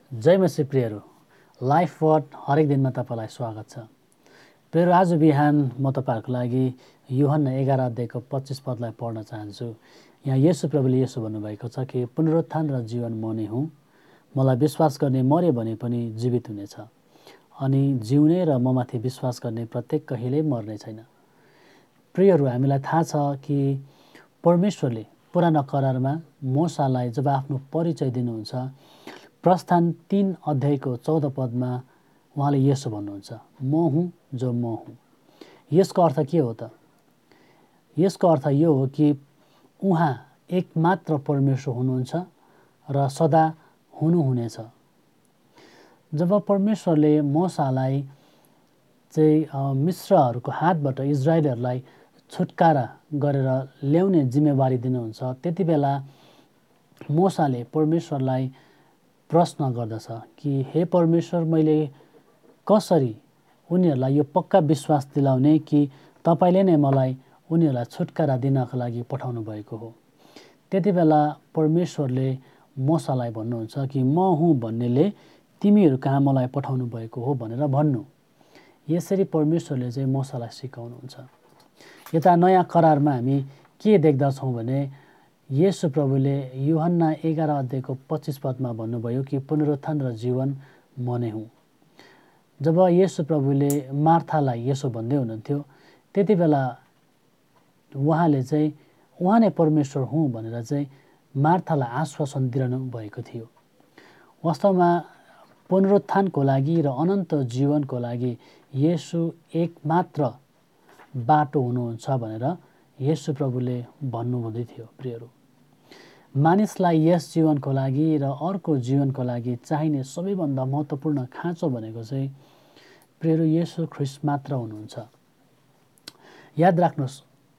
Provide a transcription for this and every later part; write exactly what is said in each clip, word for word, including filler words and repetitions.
जय मसी प्रियहरू, life word हरेक दिनमा तपाईँलाई स्वागत छ। प्रियहरू, आज बिहान म तपाईँहरूको लागि यूहन्ना एघार अध्यायको पच्चिस पदलाई पढ्न चाहन्छु। यहाँ येशू प्रभुले यसो भन्नुभएको छ कि पुनरुत्थान र जीवन म नै हुँ। मलाई विश्वास गर्ने मर्यो भने पनि जीवित हुनेछ, अनि जिउने र ममाथि विश्वास गर्ने प्रत्येक कहिल्यै मर्ने छैन। प्रियहरू, हामीलाई थाहा छ कि परमेश्वरले पुरानो करारमा मूसालाई जब आफ्नो परिचय दिनुहुन्छ, प्रस्थान तीन अध्यायको चौध पदमा उहाँले यसो भन्नुहुन्छ, म हुँ जो म हुँ। यसको अर्थ के हो त? यसको अर्थ यो हो कि उहाँ एकमात्र परमेश्वर हुनुहुन्छ र सदा हुनुहुनेछ। जब परमेश्वरले मूसालाई चाहिँ मिश्रहरूको हातबाट इजरायलहरूलाई छुटकारा गरेर ल्याउने जिम्मेवारी दिनुहुन्छ, त्यति बेला मूसाले परमेश्वरलाई प्रश्न गर्दछ कि हे परमेश्वर, मैले कसरी उनीहरूलाई यो पक्का विश्वास दिलाउने कि तपाईँले नै मलाई उनीहरूलाई छुटकारा दिनको लागि पठाउनु भएको हो। त्यति बेला परमेश्वरले मूसालाई भन्नुहुन्छ कि म हुँ भन्नेले तिमीहरू कहाँ मलाई पठाउनु भएको हो भनेर भन्नु। यसरी परमेश्वरले चाहिँ मूसालाई सिकाउनुहुन्छ। यता नयाँ करारमा हामी के देख्दछौँ भने येशू प्रभुले यूहन्ना एघार अध्यायको पच्चिस पदमा भन्नुभयो कि पुनरुत्थान र जीवन म नै हुँ। जब येशू प्रभुले मार्थालाई यसो भन्दै हुनुहुन्थ्यो, त्यति बेला उहाँले चाहिँ उहाँ नै परमेश्वर हुँ भनेर चाहिँ मार्थालाई आश्वासन दिइरहनु भएको थियो। वास्तवमा पुनरुत्थानको लागि र अनन्त जीवनको लागि येशू एकमात्र बाटो हुनुहुन्छ भनेर येशू प्रभुले भन्नुहुँदै थियो। प्रियहरू, मानिसलाई यस जीवनको लागि र अर्को जीवनको लागि चाहिने सबैभन्दा महत्त्वपूर्ण खाँचो भनेको चाहिँ प्रियहरू येशू ख्रीष्ट मात्र हुनुहुन्छ। याद राख्नुहोस्,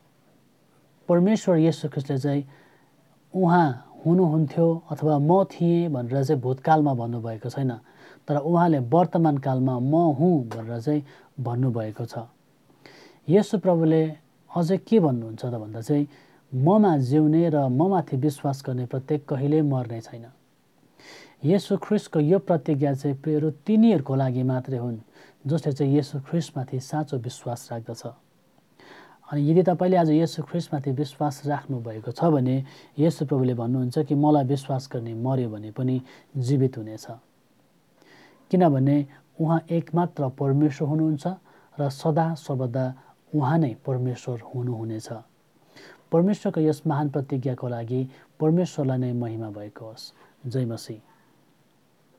परमेश्वर येशू ख्रीष्टले चाहिँ उहाँ हुनुहुन्थ्यो अथवा म थिएँ भनेर चाहिँ भूतकालमा भन्नुभएको छैन, तर उहाँले वर्तमान कालमा म हुँ भनेर चाहिँ भन्नुभएको छ। येशू प्रभुले अझै के भन्नुहुन्छ त भन्दा चाहिँ ममा जिउने र ममाथि विश्वास गर्ने प्रत्येक कहिल्यै मर्ने छैन। येशू ख्रीष्टको यो प्रतिज्ञा चाहिँ प्रियहरू तिनीहरूको लागि मात्रै हुन् जसले चाहिँ येशू ख्रीष्टमाथि साँचो विश्वास राख्दछ। अनि यदि तपाईँले आज येशू ख्रीष्टमाथि विश्वास राख्नुभएको छ भने येशू प्रभुले भन्नुहुन्छ कि मलाई विश्वास गर्ने मर्यो भने पनि जीवित हुनेछ, किनभने उहाँ एकमात्र परमेश्वर हुनुहुन्छ र सदा सर्वदा उहाँ नै परमेश्वर हुनुहुनेछ। परमेश्वरको यस महान प्रतिज्ञाको लागि परमेश्वरलाई नै महिमा भएको होस्। जय मसीह।